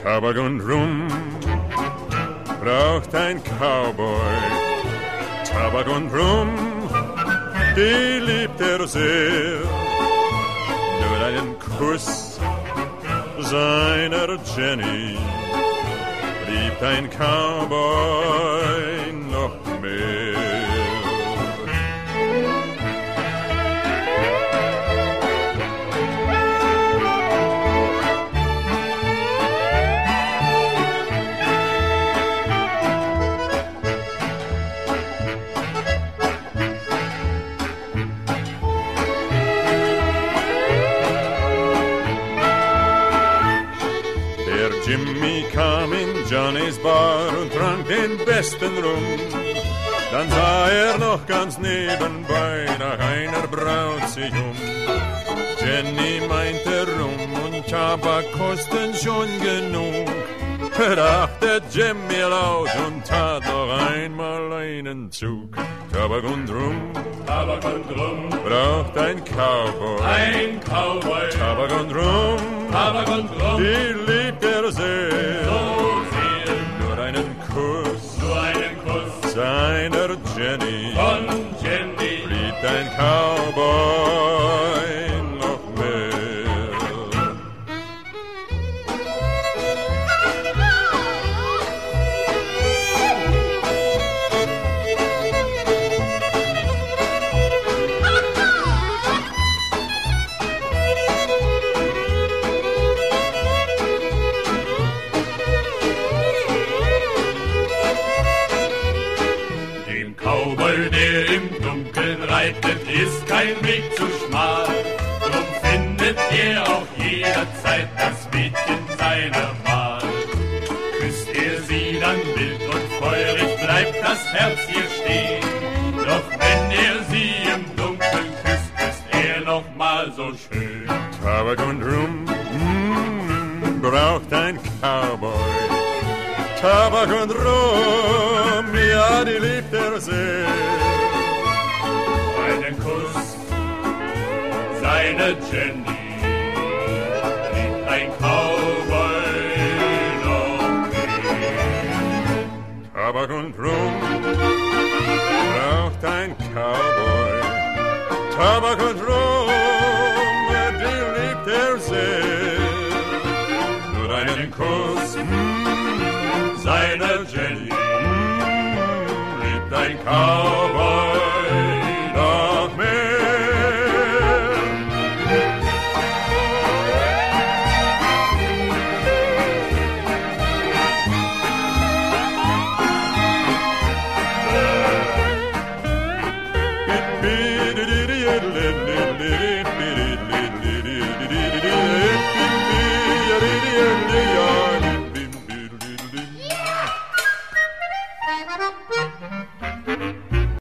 Tabak und Rum braucht ein Cowboy. Tabak und Rum, die liebt er sehr. Nur einen Kuss seiner Jenny liebt ein Cowboy noch mehr. Jimmy kam in Johnny's Bar und trank den besten Rum. Dann sah noch ganz nebenbei nach einer Braut sich Jenny meinte Rum und Tabak kosten schon genug. Dachte Jimmy laut und tat noch einmal einen Zug. Tabak und Rum braucht ein Cowboy. Ein Cowboy. Tabak und Rum, die liebt er sehr. So sehr. Nur einen Kuss seiner Jenny. Von Jenny liebt ein Cowboy noch mehr. Der im Dunkeln reitet, ist kein Weg zu schmal. Drum findet er auch jederzeit das Mädchen seiner Wahl. Küsst er sie dann wild und feurig, bleibt das Herz hier stehen. Doch wenn er sie im Dunkeln küsst, ist er noch mal so schön. Tabak und Rum braucht ein Cowboy. Tabak und Rum, ja, die liebt er sehr. Einen Kuss seine Jenny liebt ein Cowboy noch mehr. Tabak und Rum braucht ein Cowboy. Tabak und Rum, die liebt er sehr. Nur einen Kuss